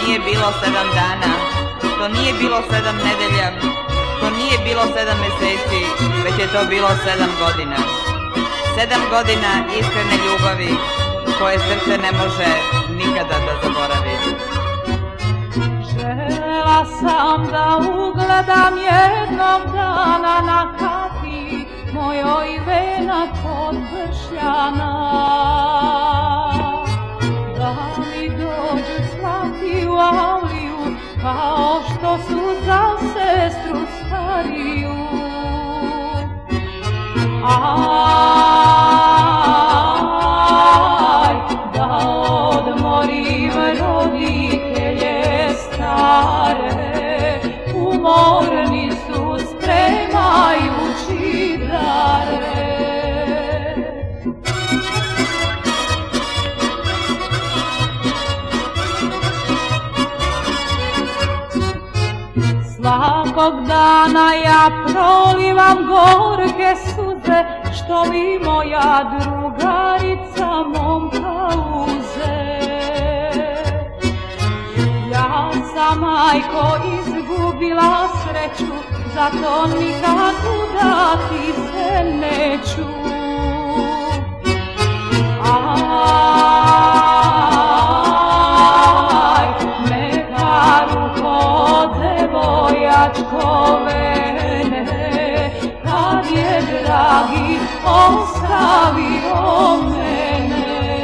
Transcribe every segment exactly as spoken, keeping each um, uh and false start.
nije bilo sedam dana, to nije bilo sedam nedelja, to nije bilo sedam meseci, već je to bilo sedam godina. Sedam godina iskrene ljubavi koje srce ne može nikada da zaboravi. Želela sam da ugledam jednog dana na kati mojoj vena podvršljana, da mi dođu slati u avliju kao što su za sestru stariju. Aj, da odmorim roditelje stare, umorni su spremajući dare. Svakog dana ja prolivam gorke suze, što mi moja drugarica momka uze. Ja sam, majko, izgubila sreću, zato nikad udati se neću. Aj, neka ruko devojačko mene, kad je dragi ostavio mene.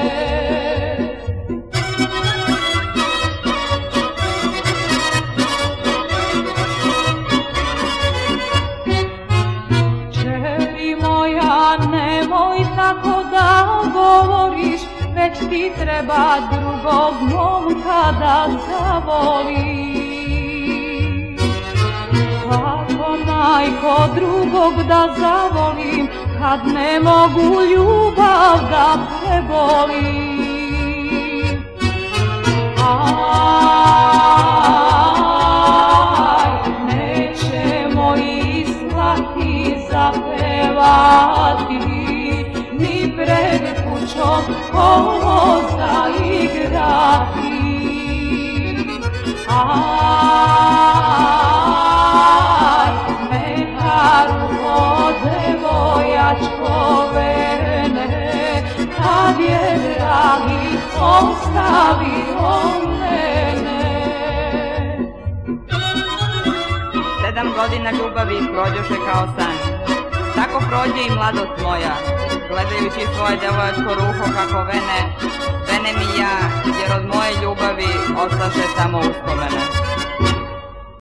Čeri moja, nemoj tako da govoriš, već ti treba drugog momka da zavoliš. Kako, majko, drugog da zavolim, kad ne mogu ljubav da prebolim. Aj, nećemo islati zapevati, ni pred kućom kolo zaigrati. Aj, neka ruko devojačko mene, kad je dragi ostavio mene. Sedam godina ljubavi prođoše kao san. Tako prođe i mladost moja, gledajući svoje devojačko ruho kako vene, vene mi ja, jer od moje ljubavi ostaše samo uspomena.